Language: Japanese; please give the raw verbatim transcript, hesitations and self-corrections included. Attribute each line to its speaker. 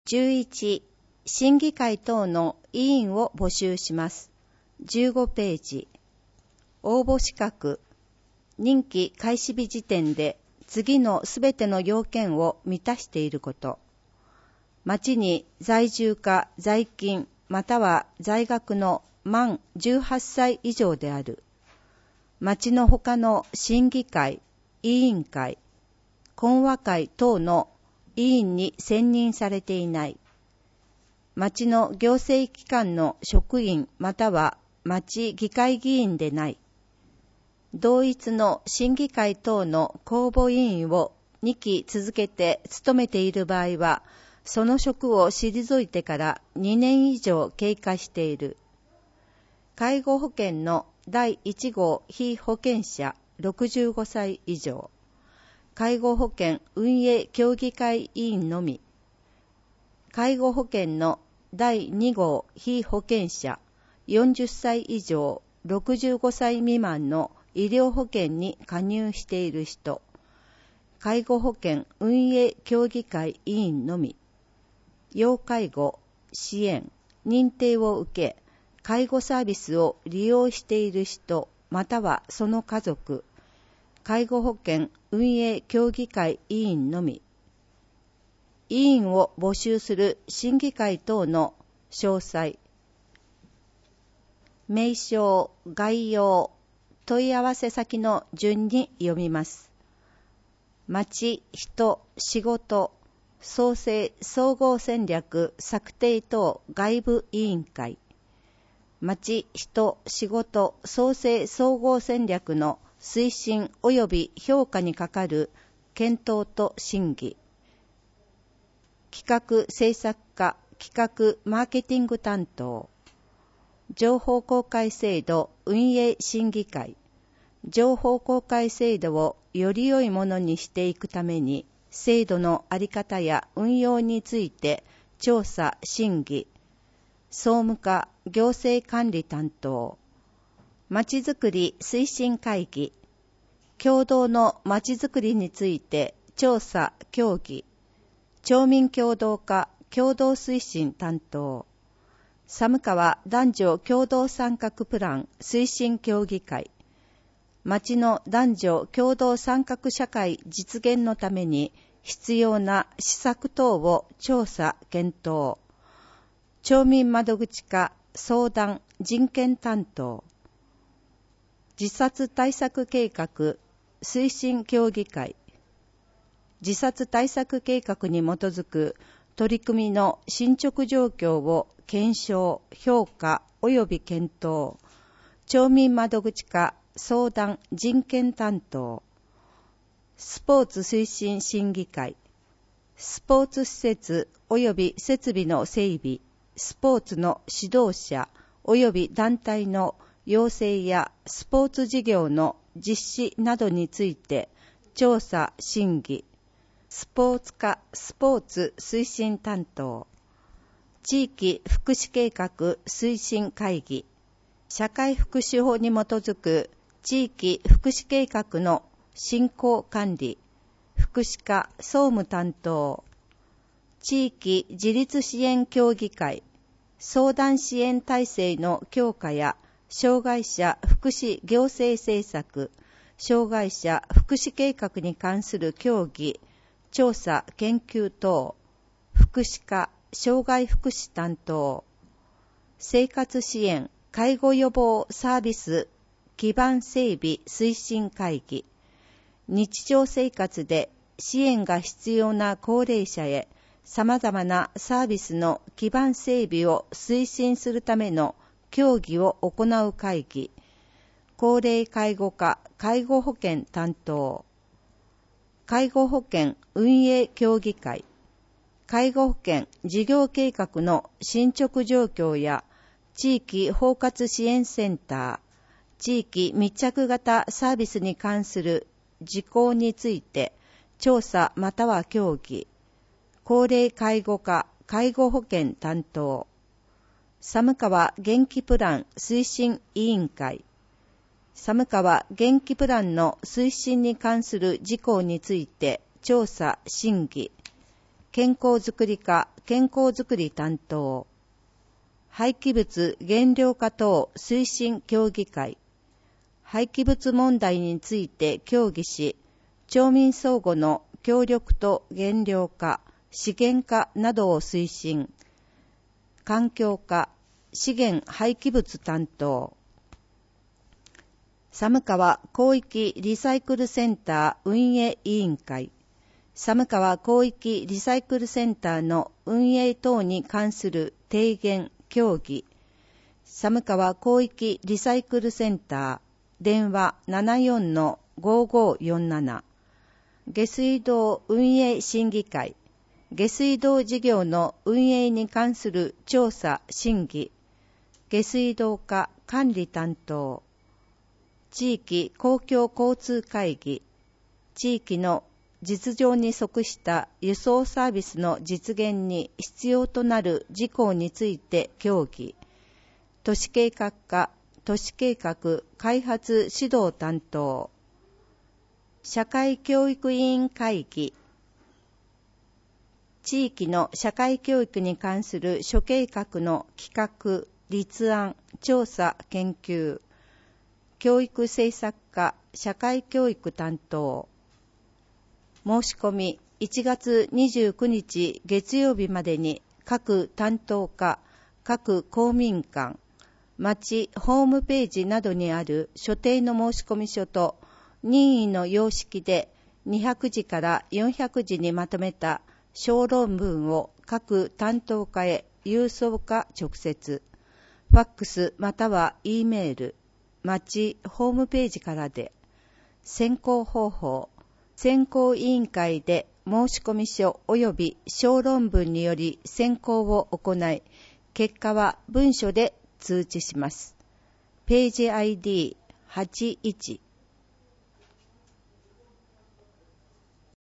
Speaker 1: じゅういち、審議会等の委員を募集します。じゅうごページ。応募資格。任期開始日時点で次のすべての要件を満たしていること。町に在住か在勤または在学の満じゅうはっさい以上である。町の他の審議会、委員会、懇話会等の委員に選任されていない。町の行政機関の職員または町議会議員でない。同一の審議会等の公募委員をにき続けて務めている場合は、その職を退いてからにねん以上経過している。介護保険のだいいち号被保険者ろくじゅうごさい以上。介護保険運営協議会委員のみ。介護保険のだいに号被保険者よんじゅっさい以上ろくじゅうごさい未満の医療保険に加入している人。介護保険運営協議会委員のみ。要介護、支援、認定を受け、介護サービスを利用している人またはその家族。介護保険運営協議会委員のみ。委員を募集する審議会等の詳細。名称、概要、問い合わせ先の順に読みます。町、人、仕事、創生総合戦略策定等外部委員会。町、人、仕事、創生総合戦略の推進及び評価に係る検討と審議。企画制作課企画マーケティング担当。情報公開制度運営審議会。情報公開制度をより良いものにしていくために、制度のあり方や運用について調査審議。総務課行政管理担当。まちづくり推進会議。共同のまちづくりについて調査協議。町民共同課共同推進担当。寒川男女共同参画プラン推進協議会。町の男女共同参画社会実現のために必要な施策等を調査検討。町民窓口課相談人権担当。自殺対策計画推進協議会。自殺対策計画に基づく取り組みの進捗状況を検証、評価及び検討。町民窓口課相談人権担当。スポーツ推進審議会。スポーツ施設及び設備の整備、スポーツの指導者及び団体の養成やスポーツ事業の実施などについて調査審議。スポーツ課スポーツ推進担当。地域福祉計画推進会議。社会福祉法に基づく地域福祉計画の進行管理。福祉課総務担当。地域自立支援協議会。相談支援体制の強化や障害者福祉行政政策、障害者福祉計画に関する協議、調査研究等。福祉課障害福祉担当。生活支援介護予防サービス基盤整備推進会議。日常生活で支援が必要な高齢者へ様々なサービスの基盤整備を推進するための協議を行う会議。高齢介護課介護保険担当。介護保険運営協議会。介護保険事業計画の進捗状況や地域包括支援センター、地域密着型サービスに関する事項について調査または協議。高齢介護課介護保険担当。寒川元気プラン推進委員会。寒川元気プランの推進に関する事項について調査審議。健康づくり課健康づくり担当、廃棄物減量化等推進協議会、廃棄物問題について協議し、町民相互の協力と減量化、資源化などを推進、環境課、資源廃棄物担当、寒川広域リサイクルセンター運営委員会、寒川広域リサイクルセンターの運営等に関する提言、協議、寒川広域リサイクルセンター、電話 ななよんのごごよんなな、下水道運営審議会、下水道事業の運営に関する調査審議、下水道課管理担当、地域公共交通会議、地域の実情に即した輸送サービスの実現に必要となる事項について協議、都市計画課都市計画開発指導担当、社会教育委員会議、地域の社会教育に関する諸計画の企画、立案、調査、研究、教育政策課社会教育担当、申し込みいちがつにじゅうくにち月曜日までに各担当課、各公民館、町ホームページなどにある所定の申込書と任意の様式でにひゃくじからよんひゃくじにまとめた小論文を各担当課へ郵送か直接、ファックスまたは E メール、町ホームページからで、選考方法、選考委員会で申込書及び小論文により選考を行い、結果は文書で通知します。ページ アイディーはちじゅういち